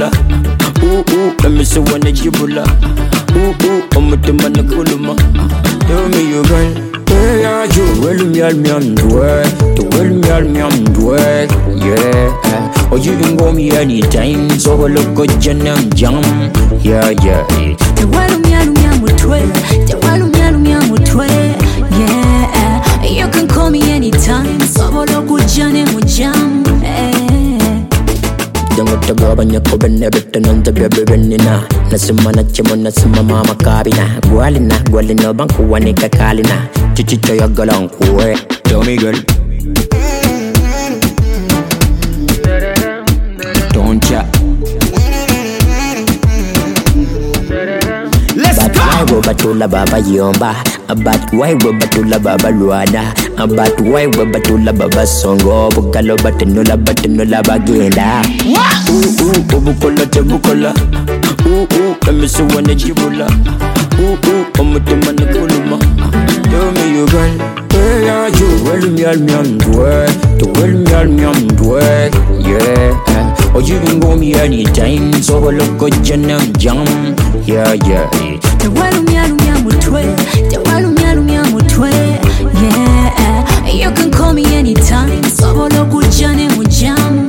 jibula. Let me see when the jibula. Umutima na kuluma. Tell me you girl. Yeah, you will me al me amdwe. You will me al me amdwe. Yeah. Or you can go me anytime. So look good janam jam. Yeah. You will me al me amdwe. You will me al me amdwe. Yeah. You can call me anytime. So look good janam jam. Jango tago banya ko benne betananta bebe benina nasima na chemo nasima mama kabina gwalina banku wanika kalina chichicho ya galanku we tell me girl don't ya let's go why we batula baba yomba about why we batula baba luana about why we batula baba songo bukalo batenula bagenda bukola tebukola let me see when the jibula umutima na kuluma tell me you girl yeah you will me al me amdwe to will me al me amdwe yeah or you can go me anytime so look good janam jam yeah te will me al me amdwe te will me al me amdwe yeah you can call me anytime so look good janam jam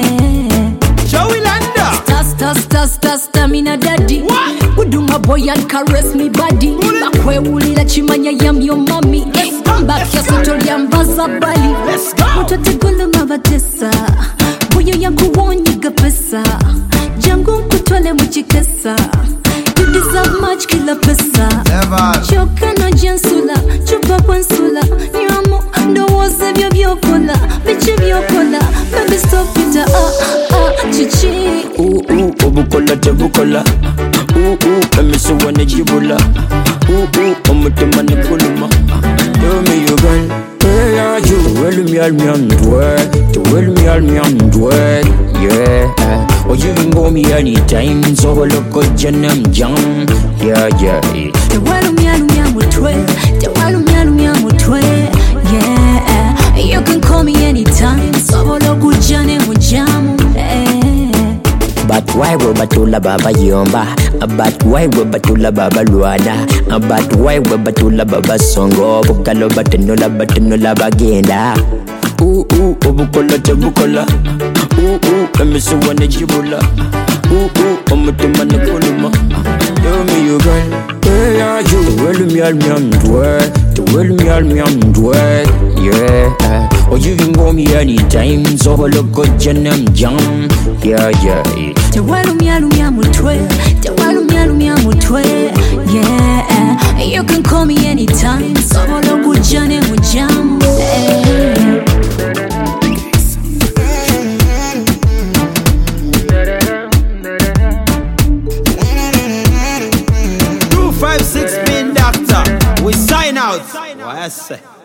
Stamina daddy Udunga boy and caress me body Makwe ulila chimanya yam yo mami Mbakia soto liambaza bali Mutote gulu mabatesa Buyo ya kuwonyiga pesa Jangu kutwale mchikesa You deserve much kila pesa Choka na jansula Chupa kwansula Nyamu ndo wose vyo vyokola Bichi vyokola Baby stop it chichi bukola tebukola let me see when the jibula umutima na kuluma tell me you girl yeah you will me al me amdwe to will me al me amdwe yeah or you can go me anytime so look good janam jam yeah te will me al me amdwe te will me al me amdwe yeah you can call me anytime so look good janam jam But why we batula baba yomba? But why we batula baba luana? But why we batula baba songo? Bukalo batenula bagenda. Bukola tebukola. Let me see when the jibula. Umutima na kuluma. Tell me you girl. Yeah, you will me al me amdwe. To will me al me amdwe. Yeah. Or you can go me anytime. So look good janam jam. Yeah te will me al me amdwe te will me al me amdwe yeah you can call me anytime so look good janam jam 256 Spin Doctor we sign out. What I say?